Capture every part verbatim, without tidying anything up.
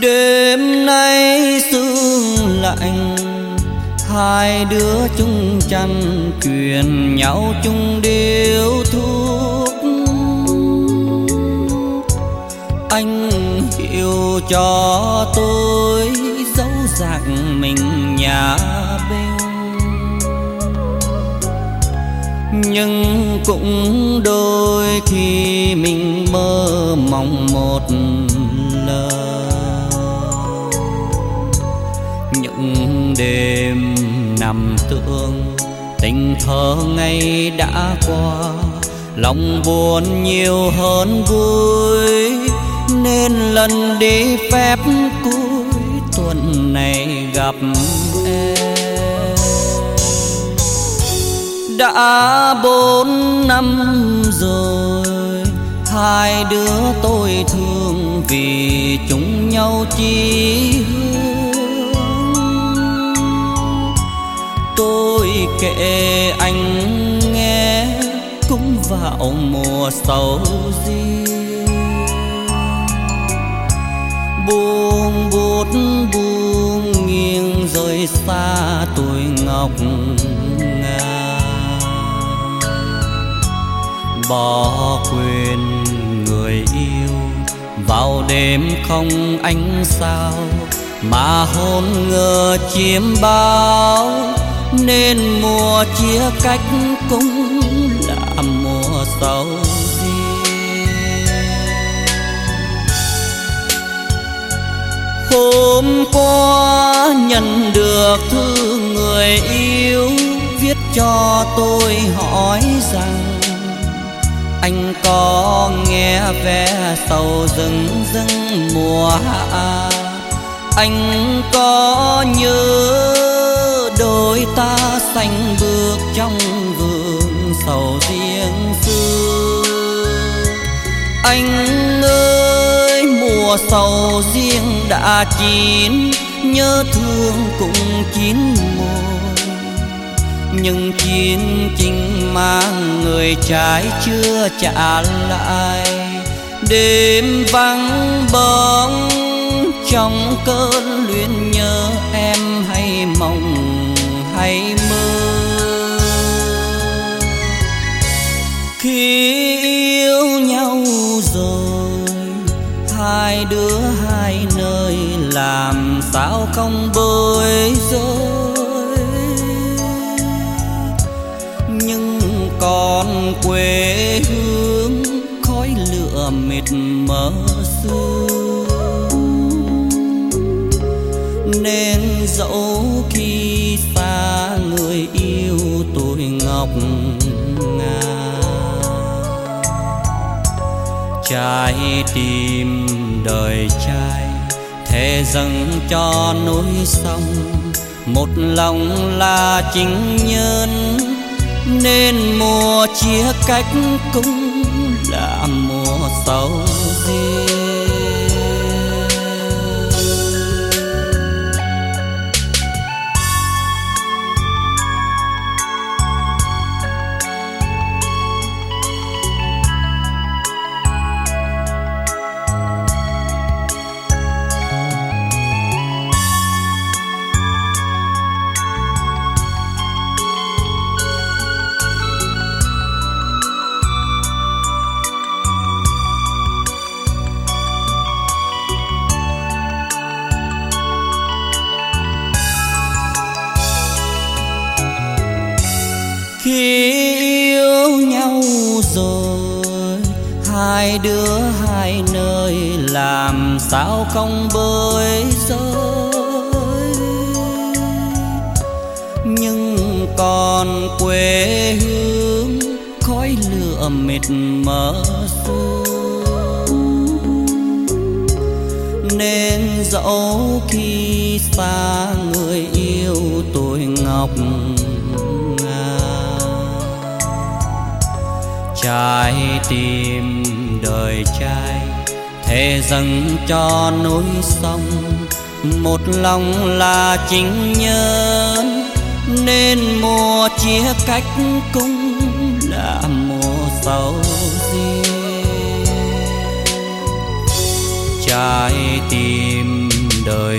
Đêm nay sương lạnh, hai đứa chung chăn truyền nhau chung điếu thuốc. Anh hiểu cho tôi dấu dạng mình nhà bên, nhưng cũng đôi khi mình mơ mộng một lời. Những đêm nằm thương tình thơ ngày đã qua, lòng buồn nhiều hơn vui, nên lần đi phép cuối tuần này gặp em. Đã bốn năm rồi, hai đứa tôi thương vì chung nhau chí hướng. Tôi kể anh nghe cũng vào mùa sầu riêng, buông bút buông nghiêng rơi xa tuổi ngọc ngà. Bỏ quên người yêu vào đêm không ánh sao, mà hôn ngờ chiếm bao, nên mùa chia cách cũng là mùa sầu riêng. Hôm qua nhận được thư người yêu viết cho tôi hỏi rằng anh có nghe vé sầu rừng rừng mùa hạ, anh có nhớ đôi ta xanh bước trong vườn sầu riêng xưa. Anh ơi mùa sầu riêng đã chín, nhớ thương cũng chín mùi, nhưng chín chinh mang người trái chưa trả lại. Đêm vắng bóng trong cơn luyến nhớ em hay mộng hay mơ. Khi yêu nhau rồi, hai đứa hai nơi làm sao không bối rối, nhưng còn quê hương khói lửa mịt mờ xưa. Nên dẫu khi xa người yêu tôi ngọc ngà, trái tim đời trai thề dâng cho núi sông, một lòng là chính nhân, nên mùa chia cách cũng là mùa sầu riêng. Khi yêu nhau rồi, hai đứa hai nơi làm sao không bối rối, nhưng còn quê hương khói lửa mịt mờ xưa. Nên dẫu khi xa người yêu tôi ngọc ngà, trái tim đời trai thề dâng cho núi sông, một lòng là chính nhân, nên mùa chia cách cũng là mùa sầu riêng. Trái tim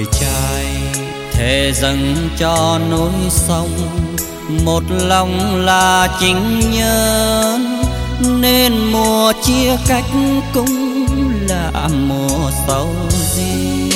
trai thề dâng cho núi sông, một lòng là chính nhân, nên mùa chia cách cũng là mùa sầu riêng.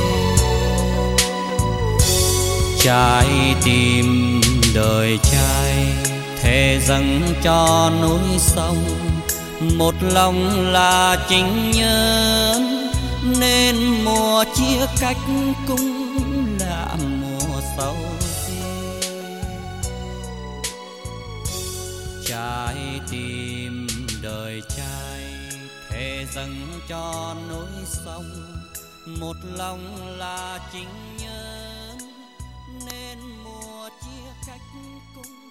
Trái tim đời trai thề dâng cho núi sông, một lòng là chính nhân, nên mùa chia cách cũng là mùa sầu riêng. Trái tim đời trai thề dâng cho núi sông, một lòng là chính nhân, nên mùa chia cách cũng